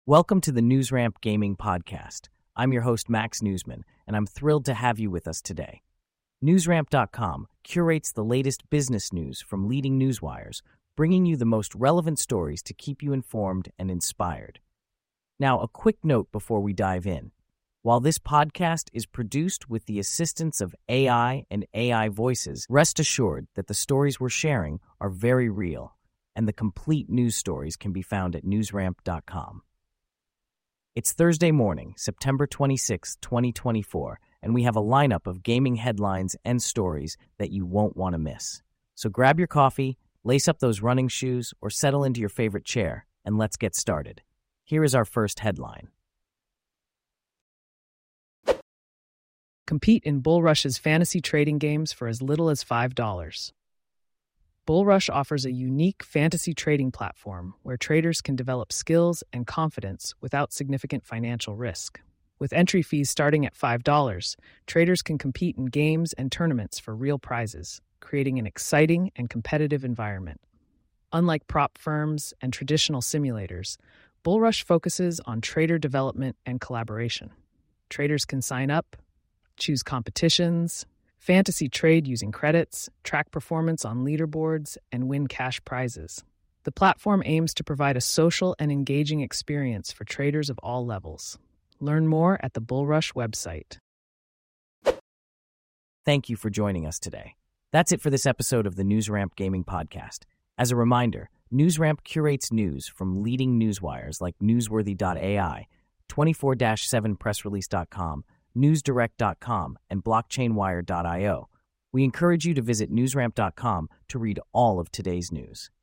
Welcome to the NewsRamp Gaming Podcast. I'm your host, Max Newsman, and I'm thrilled to have you with us today. NewsRamp.com curates the latest business news from leading newswires, bringing you the most relevant stories to keep you informed and inspired. Now, a quick note before we dive in. While this podcast is produced with the assistance of AI and AI voices, rest assured that the stories we're sharing are very real, and the complete news stories can be found at NewsRamp.com. It's Thursday morning, September 26, 2024, and we have a lineup of gaming headlines and stories that you won't want to miss. So grab your coffee, lace up those running shoes, or settle into your favorite chair, and let's get started. Here is our first headline. Compete in Bull Rush's fantasy trading games for as little as $5. Bull Rush offers a unique fantasy trading platform where traders can develop skills and confidence without significant financial risk. With entry fees starting at $5, traders can compete in games and tournaments for real prizes, creating an exciting and competitive environment. Unlike prop firms and traditional simulators, Bull Rush focuses on trader development and collaboration. Traders can sign up, choose competitions, fantasy trade using credits, track performance on leaderboards, and win cash prizes. The platform aims to provide a social and engaging experience for traders of all levels. Learn more at the Bull Rush website. Thank you for joining us today. That's it for this episode of the NewsRamp Gaming Podcast. As a reminder, NewsRamp curates news from leading newswires like Newsworthy.ai, 24-7pressrelease.com, newsdirect.com, and blockchainwire.io. We encourage you to visit newsramp.com to read all of today's news.